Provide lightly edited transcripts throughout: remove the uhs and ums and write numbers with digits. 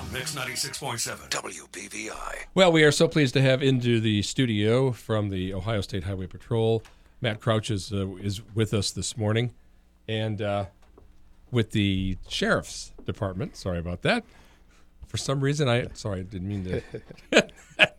Mix 96.7 WBVI. Well, we are so pleased to have into the studio from the Ohio State Highway Patrol. Matt Crouch is with us this morning. And with the Sheriff's Department. Sorry about that. For some reason, I didn't mean to.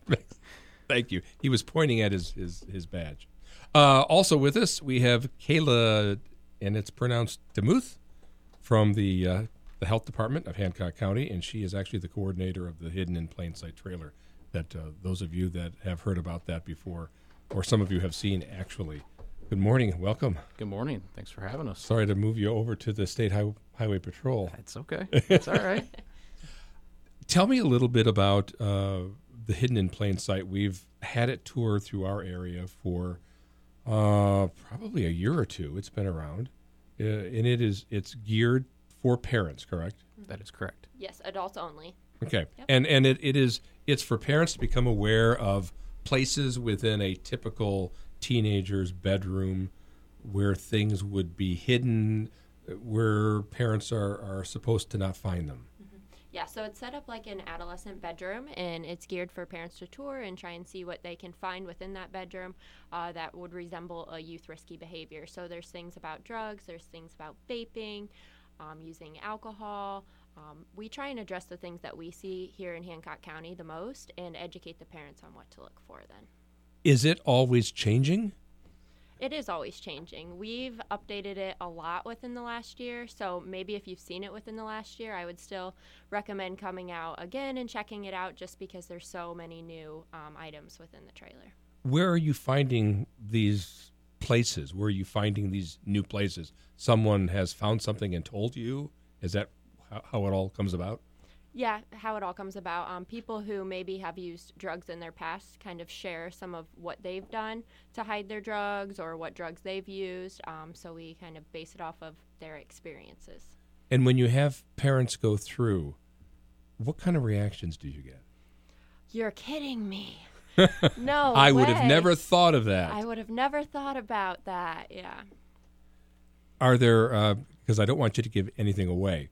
Thank you. He was pointing at his badge. Also with us, we have Kayla, and it's pronounced DeMuth, from the Health Department of Hancock County, and she is actually the coordinator of the Hidden in Plain Sight trailer that those of you that have heard about that before, or some of you have seen actually. Good morning. Welcome. Good morning. Thanks for having us. Sorry to move you over to the State Highway Patrol. It's okay. It's all right. Tell me a little bit about the Hidden in Plain Sight. We've had it tour through our area for probably a year or two. It's been around, and it's geared for parents, correct? That is correct. Yes, adults only. Okay, Yep. and it's for parents to become aware of places within a typical teenager's bedroom where things would be hidden, where parents are supposed to not find them. Yeah, so it's set up like an adolescent bedroom, and it's geared for parents to tour and try and see what they can find within that bedroom that would resemble a youth risky behavior. So there's things about drugs, there's things about vaping, using alcohol. We try and address the things that we see here in Hancock County the most and educate the parents on what to look for then. Is it always changing? It is always changing. We've updated it a lot within the last year, so maybe if you've seen it within the last year, I would still recommend coming out again and checking it out just because there's so many new items within the trailer. Where are you finding these places? Where are you finding these new places? Someone has found something and told you? Is that how it all comes about? Yeah, how it all comes about. People who maybe have used drugs in their past kind of share some of what they've done to hide their drugs or what drugs they've used. So we kind of base it off of their experiences. And when you have parents go through, what kind of reactions do you get? You're kidding me. No I would way. have never thought of that. I would have never thought about that, yeah. Are there, because I don't want you to give anything away,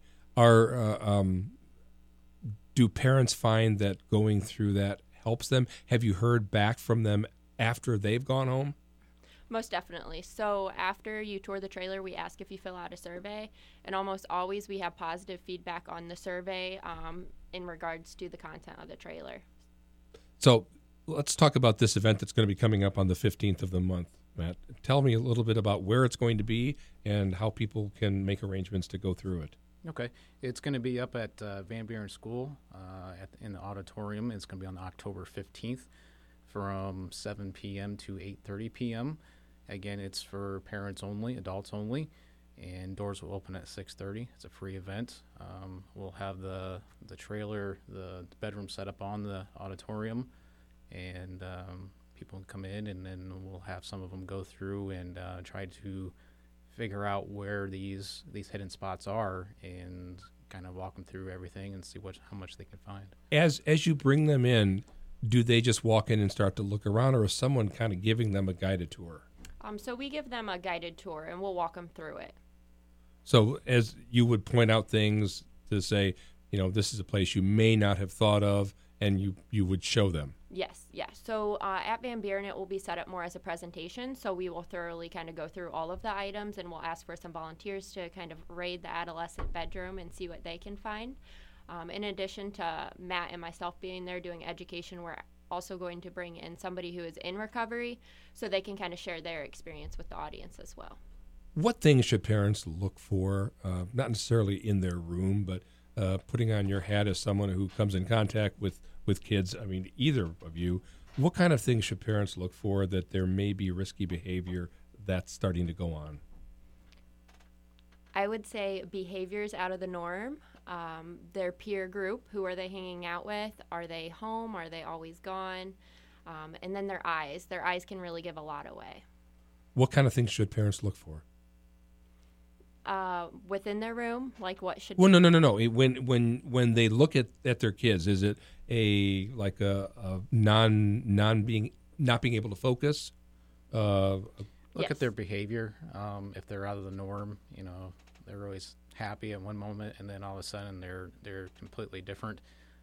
do parents find that going through that helps them? Have you heard back from them after they've gone home? Most definitely. So after you tour the trailer, we ask if you fill out a survey, and almost always we have positive feedback on the survey in regards to the content of the trailer. So let's talk about this event that's going to be coming up on the 15th of the month, Matt. Tell me a little bit about where it's going to be and how people can make arrangements to go through it. Okay. It's going to be up at Van Buren School in the auditorium. It's going to be on October 15th from 7 p.m. to 8:30 p.m. Again, it's for parents only, adults only, and doors will open at 6:30. It's a free event. We'll have the trailer, the bedroom set up on the auditorium, and people can come in, and then we'll have some of them go through and try to figure out where these hidden spots are and kind of walk them through everything and see how much they can find. As you bring them in, do they just walk in and start to look around, or is someone kind of giving them a guided tour? So we give them a guided tour, and we'll walk them through it. So as you would point out things to say, this is a place you may not have thought of, and you would show them. Yes. So at Van Buren, it will be set up more as a presentation. So we will thoroughly kind of go through all of the items, and we'll ask for some volunteers to kind of raid the adolescent bedroom and see what they can find. In addition to Matt and myself being there doing education, we're also going to bring in somebody who is in recovery so they can kind of share their experience with the audience as well. What things should parents look for, not necessarily in their room, but putting on your hat as someone who comes in contact with kids, I mean, either of you, what kind of things should parents look for that there may be risky behavior that's starting to go on? I would say behaviors out of the norm, their peer group, who are they hanging out with? Are they home? Are they always gone? And then their eyes. Their eyes can really give a lot away. What kind of things should parents look for? Within their room, like what should? Well, no. When they look at their kids, is it a not being able to focus? Look at their behavior. If they're out of the norm, they're always happy at one moment, and then all of a sudden they're completely different.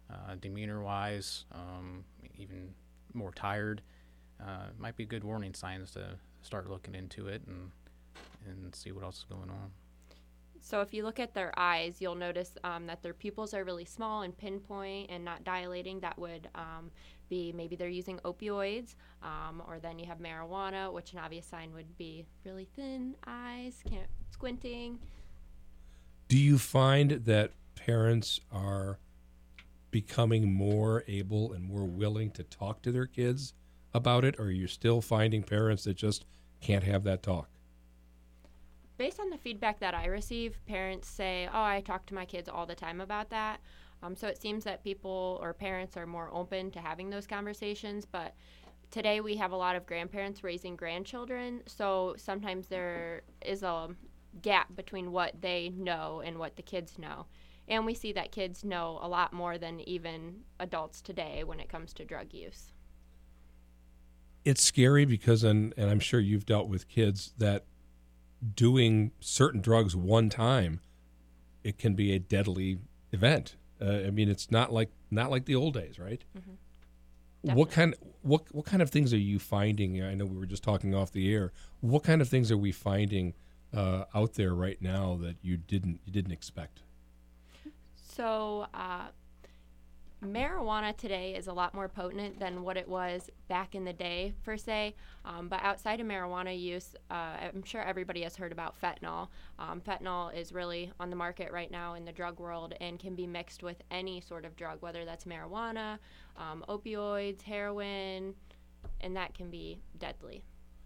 demeanor-wise, even more tired. Might be good warning signs to start looking into it and see what else is going on. So if you look at their eyes, you'll notice that their pupils are really small and pinpoint and not dilating. That would be maybe they're using opioids, or then you have marijuana, which an obvious sign would be really thin eyes, can't squinting. Do you find that parents are becoming more able and more willing to talk to their kids about it, or are you still finding parents that just can't have that talk? Based on the feedback that I receive, parents say, oh, I talk to my kids all the time about that. So it seems that people or parents are more open to having those conversations. But today we have a lot of grandparents raising grandchildren. So sometimes there is a gap between what they know and what the kids know. And we see that kids know a lot more than even adults today when it comes to drug use. It's scary because, and I'm sure you've dealt with kids that doing certain drugs one time, it can be a deadly event. I mean, it's not like the old days, right? Mm-hmm. What kind of things are you finding? I know we were just talking off the air. What kind of things are we finding out there right now that you didn't expect? So marijuana today is a lot more potent than what it was back in the day, per se. But outside of marijuana use, I'm sure everybody has heard about fentanyl. Fentanyl is really on the market right now in the drug world and can be mixed with any sort of drug, whether that's marijuana, opioids, heroin, and that can be deadly.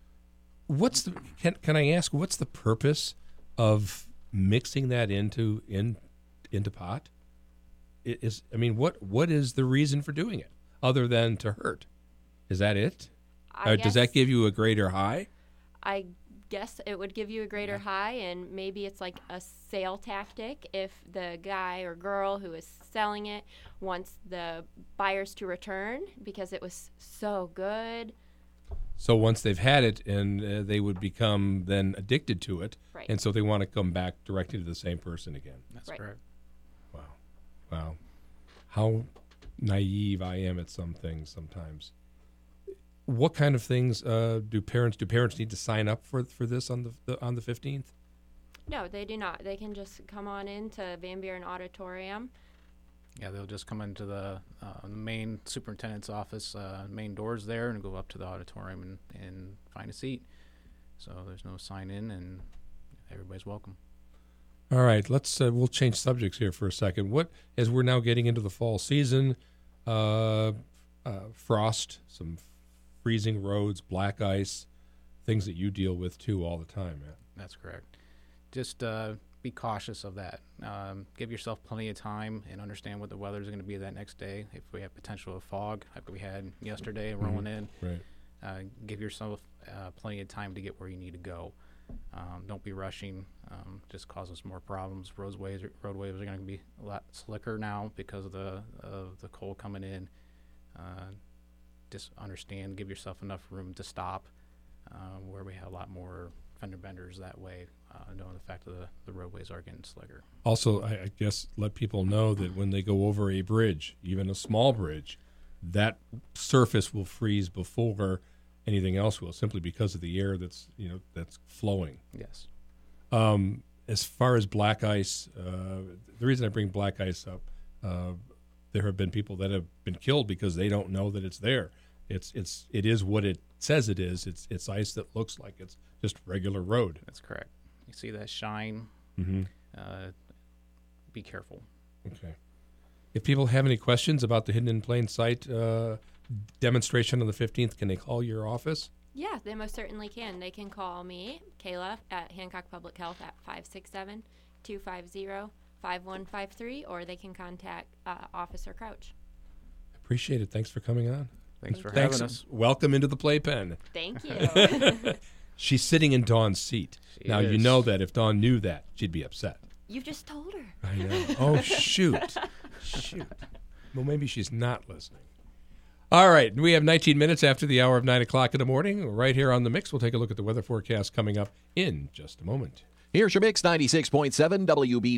Can I ask, what's the purpose of mixing that into pot? What is the reason for doing it other than to hurt? Is that it? Does that give you a greater high? I guess it would give you a greater high, and maybe it's like a sale tactic if the guy or girl who is selling it wants the buyers to return because it was so good. So once they've had it, and they would become then addicted to it, right. And so they want to come back directly to the same person again. That's right. correct. Wow. How naive I am at some things sometimes. What kind of things do parents need to sign up for this on the 15th? No, they do not. They can just come on into Van Buren Auditorium. Yeah, they'll just come into the main superintendent's office, main doors there, and go up to the auditorium and find a seat. So there's no sign in, and everybody's welcome. All right, we'll change subjects here for a second. As we're now getting into the fall season, frost, some freezing roads, black ice, things that you deal with too all the time, Matt. That's correct. Just be cautious of that. Give yourself plenty of time and understand what the weather is going to be that next day. If we have potential of fog, like we had yesterday rolling in, right. Give yourself plenty of time to get where you need to go. Don't be rushing. Just causes more problems. Roadways are going to be a lot slicker now because of the cold coming in. Just understand. Give yourself enough room to stop. Where we have a lot more fender benders that way, knowing the fact that the roadways are getting slicker. Also, I guess let people know that when they go over a bridge, even a small bridge, that surface will freeze before anything else will, simply because of the air that's flowing. Yes. As far as black ice, the reason I bring black ice up, there have been people that have been killed because they don't know that it's there. It is what it says it is. It's ice that looks like it's just regular road. That's correct. You see that shine. Mm-hmm. Be careful. Okay. If people have any questions about the Hidden in Plain Sight demonstration on the 15th, can they call your office? Yeah, they most certainly can. They can call me, Kayla, at Hancock Public Health at 567-250-5153, or they can contact Officer Crouch. Appreciate it. Thanks for coming on. Thanks for having us. Welcome into the playpen. Thank you. She's sitting in Dawn's seat. She now, is. you know that if Dawn knew that, she'd be upset. You just told her. I know. Oh, shoot. Well, maybe she's not listening. All right. We have 19 minutes after the hour of 9 o'clock in the morning. Right here on The Mix, we'll take a look at the weather forecast coming up in just a moment. Here's your Mix 96.7 WB.